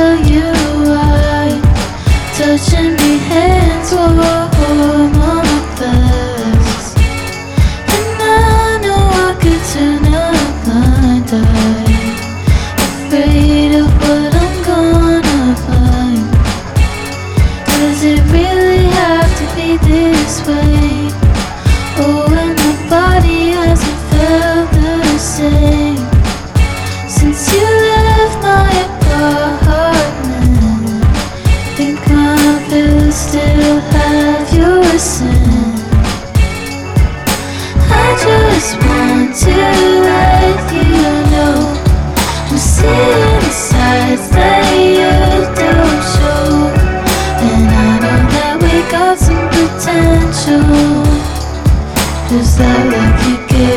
tell you why. Touching me hands, warm on my best. And I know I could turn a blind eye, afraid of what I'm gonna find. Does it really have to be this way? Oh, and my body hasn't felt the same since you left my apartment. Think my pills still have your scent. I just want to let you know I'm seeing the sides that you don't show, and I know that we got some potential. Just that like you